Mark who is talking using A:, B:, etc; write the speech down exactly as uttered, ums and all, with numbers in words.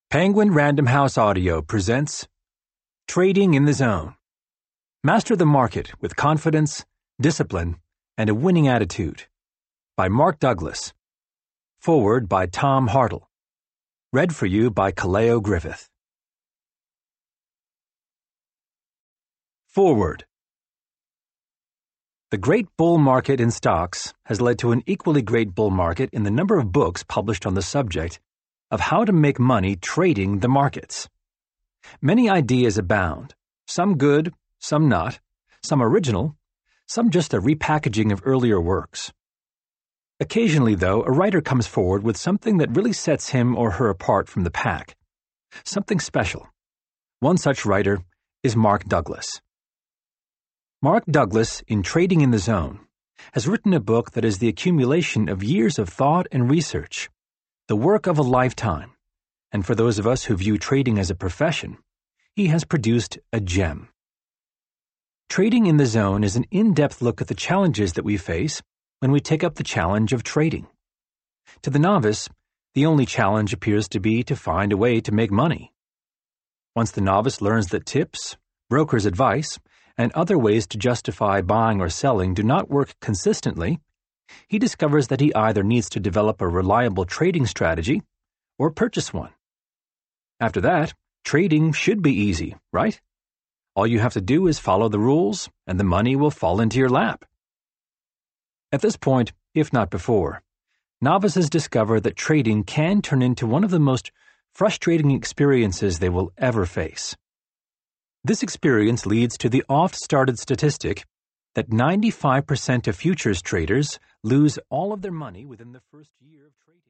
A: Penguin Random House Audio presents Trading in the Zone. Master the market with confidence, discipline, and a winning attitude. By Mark Douglas. Forward by Tom Hartle. Read for you by Kaleo Griffith. Forward. The great bull market in stocks has led to an equally great bull market in the number of books published on the subject of how to make money trading the markets. Many ideas abound, some good, some not, some original, some just a repackaging of earlier works. Occasionally, though, a writer comes forward with something that really sets him or her apart from the pack. Something special. One such writer is Mark Douglas. Mark Douglas, in Trading in the Zone, has written a book that is the accumulation of years of thought and research, the work of a lifetime, and for those of us who view trading as a profession, he has produced a gem. Trading in the Zone is an in-depth look at the challenges that we face when we take up the challenge of trading. To the novice, the only challenge appears to be to find a way to make money. Once the novice learns that tips, broker's advice, and other ways to justify buying or selling do not work consistently, he discovers that he either needs to develop a reliable trading strategy or purchase one. After that, trading should be easy, right? All you have to do is follow the rules, and the money will fall into your lap. At this point, if not before, novices discover that trading can turn into one of the most frustrating experiences they will ever face. This experience leads to the oft-started statistic that ninety-five percent of futures traders lose all of their money within the first year of trading.